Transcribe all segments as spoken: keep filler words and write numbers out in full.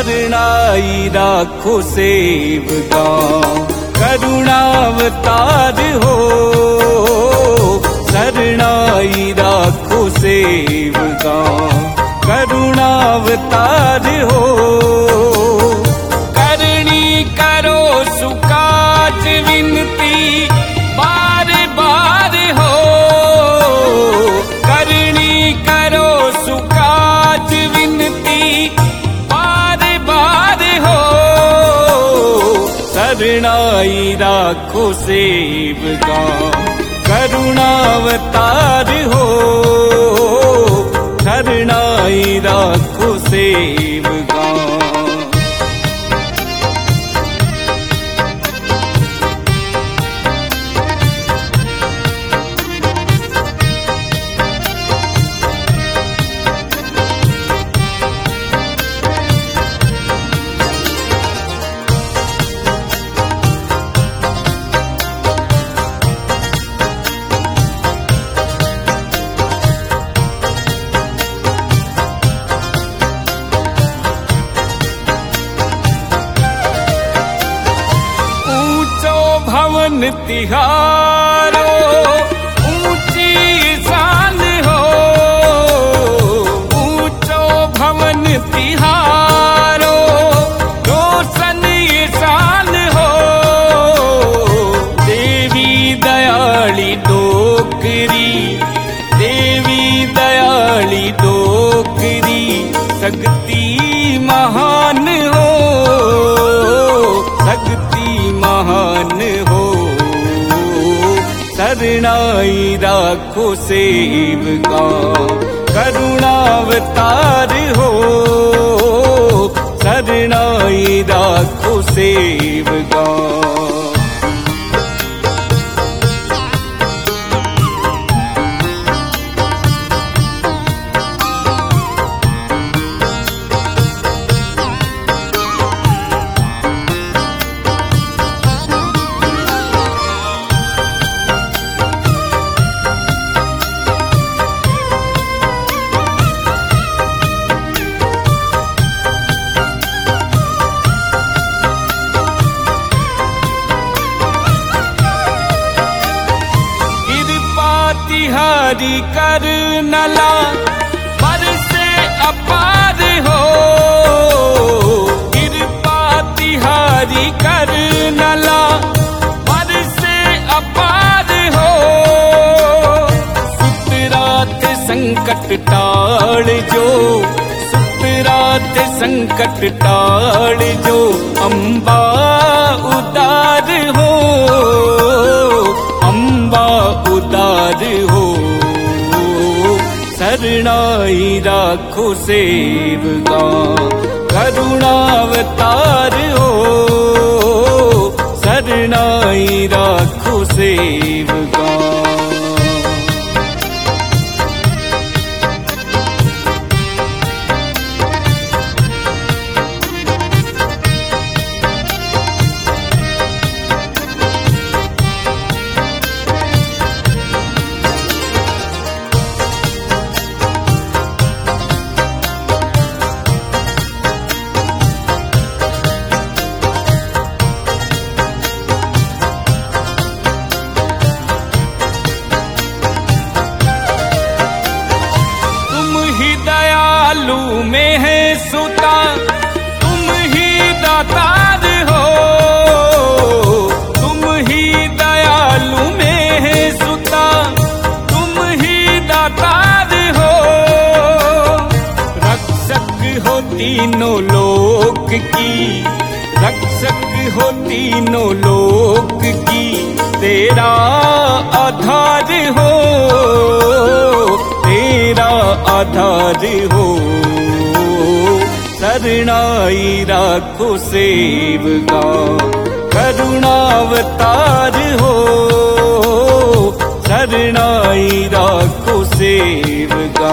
शरणाई राखो सेवका करुणावतार हो। शरणाई राखो सेवका करुणावतार हो। करनी करो सुकाज विनती बार बार हो। करनी करो सुकाज विनती बार बार हो। शरणाई राखो सेवका करुणावतार हो। शरणाई राखो सेवका। भवन तिहारो ऊंची शान हो। ऊंचो भवन तिहारो रोशन शान हो। देवी दयाली डोकरी देवी दयाली डोकरी शक्ति महान हो। शक्ति महान हो। शरणाई राखो सेवका करुणावतार हो। शरणाई राखो सेवका। तिहारी कर नला पर से अपार हो। कृपा तिहारी कर नला पर से अपार हो। सुतरात संकट टाल जो सुतरात संकट टाल जो अम्बा उदार हो। अम्बा उदार हो। शरणाई राखो सेवका करुणावतार हो। शरणाई राखो सेवका। में है सुता तुम ही दातार हो। तुम ही दयालु में है सुता तुम ही दातार हो। रक्षक हो तीनों लोक की रक्षक हो तीनों लोक की तेरा आधार हो। तेरा आधार हो। शरणाई राखो सेवका करुणावतार हो। शरणाई राखो सेवका।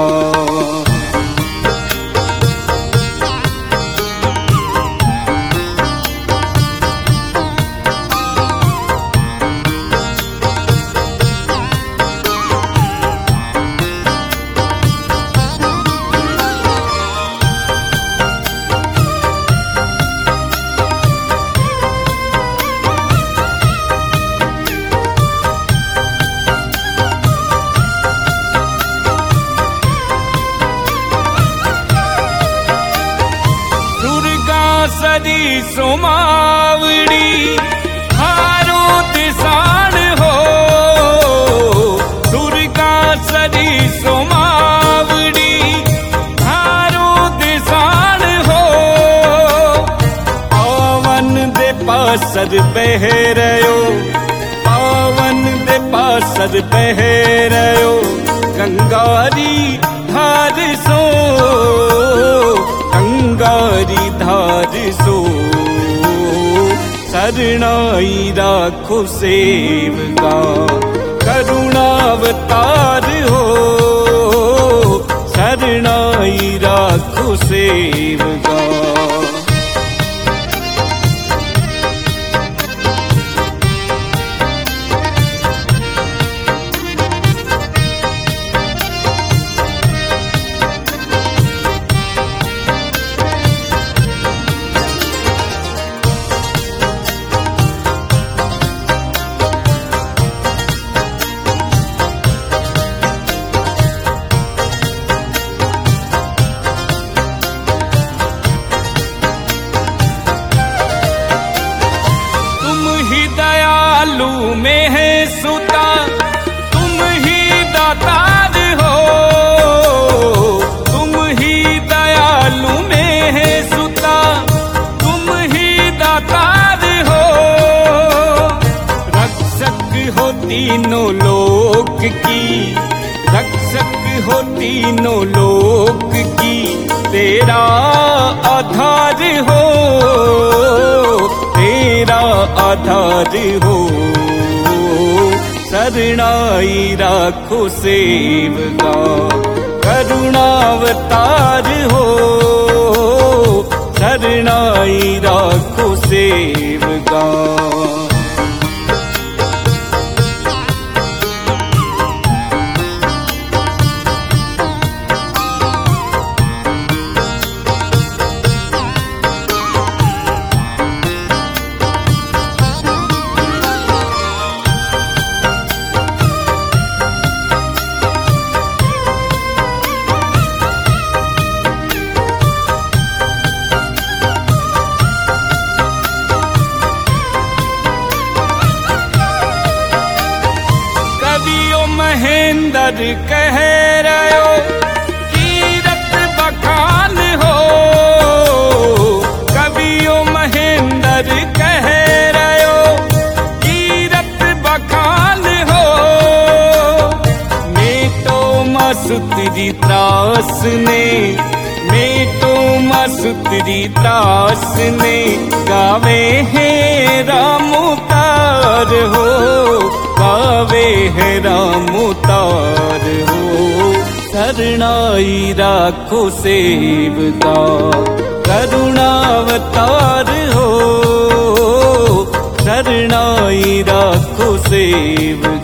सोमावड़ी हारो दिसाण हो दुर्गा सरी सोमावड़ी हारो दिसाण हो पावन दे पासर बह रयो पावन दे पासर बह रयो गंगारी धार सो गंगारी धार सो शरणाई राखो सेवका करुणावतार हो शरणाई राखो सेवका में है सुता तुम ही दातार हो तुम ही दयालु में है सुता तुम ही दातार हो रक्षक हो तीनों लोक की रक्षक हो तीनों लोक की तेरा आधार हो तेरा आधार हो शरणाई राखो सेवका करुणावतार हो शरणाई राखो सेवका महेंद्र कह रयो कीरत बखान हो कवियो महेंद्र कह रयो कीरत बखान हो मेटो मसुतरी त्रास ने मेटो मसुतरी त्रास ने गावे है रामुतार हो गावे है रामुतार हो शरणाई राखो सेवका करुणावतार हो शरणाई राखो सेवका।